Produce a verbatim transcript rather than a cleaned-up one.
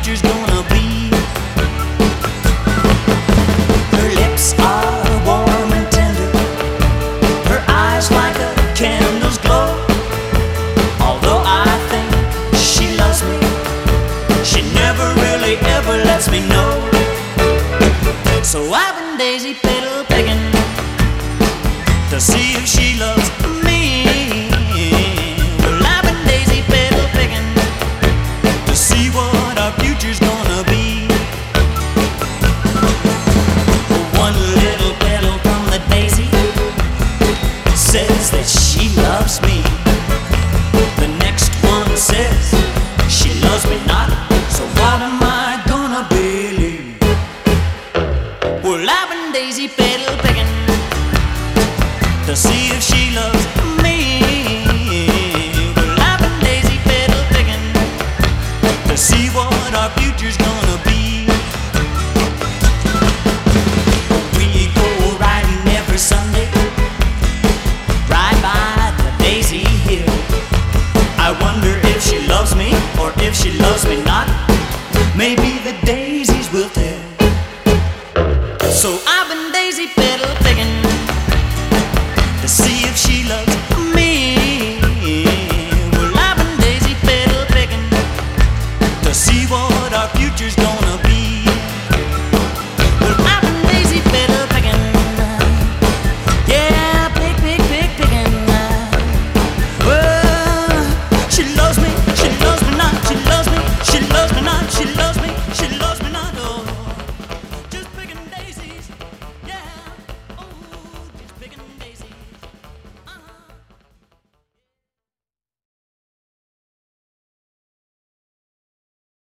future's gonna be. Her lips are warm and tender, her eyes like a candle's glow. Although I think she loves me, she never really ever lets me know. So I've been daisy petal picking to see if she loves me. Well, I've been daisy petal picking to see what our future's gonna be. One little petal from the daisy says that she loves me. The next one says she loves me not. So what am I gonna believe? Well, I've been daisy petal picking to see if she loves me. Well, I've been daisy petal picking to see what our future's gonna be. We go riding every Sunday, right by the daisy hill. I wonder if she loves me or if she loves me not. Maybe